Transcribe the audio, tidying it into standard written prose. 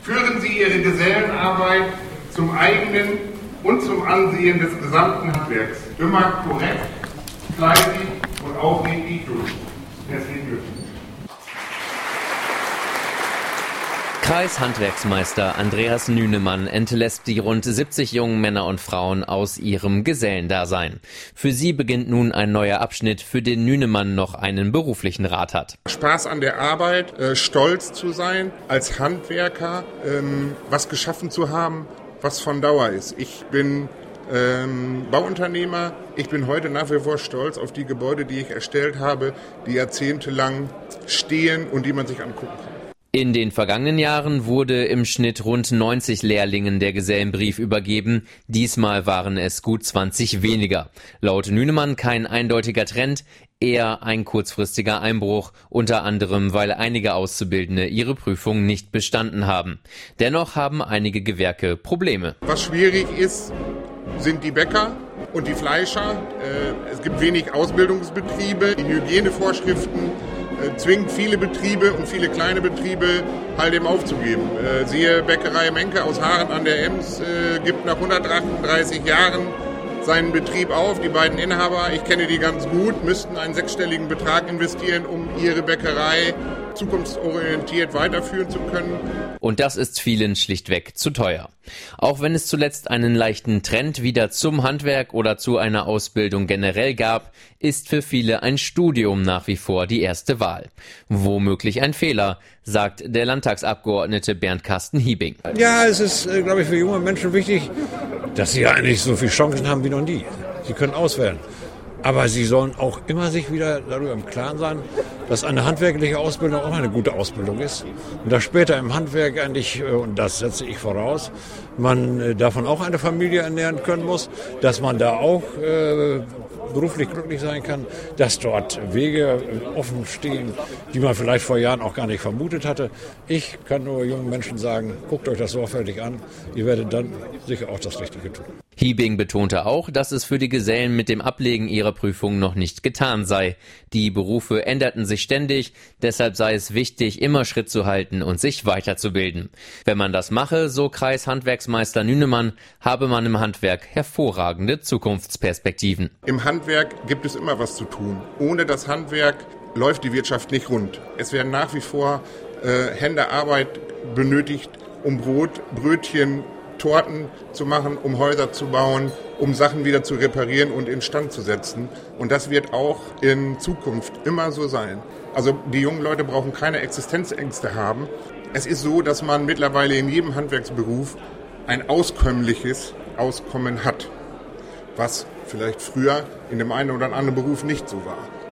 Führen Sie Ihre Gesellenarbeit zum eigenen und zum Ansehen des gesamten Handwerks immer korrekt, fleißig und aufrichtig durch. Herzlichen Glückwunsch. Kreishandwerksmeister Andreas Nünemann entlässt die rund 70 jungen Männer und Frauen aus ihrem Gesellendasein. Für sie beginnt nun ein neuer Abschnitt, für den Nünemann noch einen beruflichen Rat hat. Spaß an der Arbeit, stolz zu sein, als Handwerker was geschaffen zu haben, was von Dauer ist. Ich bin Bauunternehmer. Ich bin heute nach wie vor stolz auf die Gebäude, die ich erstellt habe, die jahrzehntelang stehen und die man sich angucken kann. In den vergangenen Jahren wurde im Schnitt rund 90 Lehrlingen der Gesellenbrief übergeben. Diesmal waren es gut 20 weniger. Laut Nünemann kein eindeutiger Trend, eher ein kurzfristiger Einbruch, unter anderem, weil einige Auszubildende ihre Prüfung nicht bestanden haben. Dennoch haben einige Gewerke Probleme. Was schwierig ist, sind die Bäcker und die Fleischer. Es gibt wenig Ausbildungsbetriebe. Die Hygienevorschriften zwingt viele Betriebe und viele kleine Betriebe halt eben aufzugeben. Siehe Bäckerei Menke aus Haaren an der Ems, gibt nach 138 Jahren seinen Betrieb auf. Die beiden Inhaber, ich kenne die ganz gut, müssten einen 6-stelligen Betrag investieren, um ihre Bäckerei zukunftsorientiert weiterführen zu können. Und das ist vielen schlichtweg zu teuer. Auch wenn es zuletzt einen leichten Trend wieder zum Handwerk oder zu einer Ausbildung generell gab, ist für viele ein Studium nach wie vor die erste Wahl. Womöglich ein Fehler, sagt der Landtagsabgeordnete Bernd Carsten Hiebing. Ja, es ist, glaube ich, für junge Menschen wichtig, dass sie ja eigentlich so viele Chancen haben wie noch nie. Sie können auswählen. Aber sie sollen auch immer sich wieder darüber im Klaren sein, dass eine handwerkliche Ausbildung auch eine gute Ausbildung ist. Und dass später im Handwerk eigentlich, und das setze ich voraus, man davon auch eine Familie ernähren können muss, dass man da auch beruflich glücklich sein kann, dass dort Wege offen stehen, die man vielleicht vor Jahren auch gar nicht vermutet hatte. Ich kann nur jungen Menschen sagen, guckt euch das sorgfältig an, ihr werdet dann sicher auch das Richtige tun. Hiebing betonte auch, dass es für die Gesellen mit dem Ablegen ihrer Prüfung noch nicht getan sei. Die Berufe änderten sich ständig, deshalb sei es wichtig, immer Schritt zu halten und sich weiterzubilden. Wenn man das mache, so Kreishandwerksmeister Nünemann, habe man im Handwerk hervorragende Zukunftsperspektiven. Im Handwerk gibt es immer was zu tun. Ohne das Handwerk läuft die Wirtschaft nicht rund. Es werden nach wie vor Händearbeit benötigt, um Brot, Brötchen, Torten zu machen, um Häuser zu bauen, um Sachen wieder zu reparieren und instand zu setzen. Und das wird auch in Zukunft immer so sein. Also die jungen Leute brauchen keine Existenzängste haben. Es ist so, dass man mittlerweile in jedem Handwerksberuf ein auskömmliches Auskommen hat, was vielleicht früher in dem einen oder anderen Beruf nicht so war.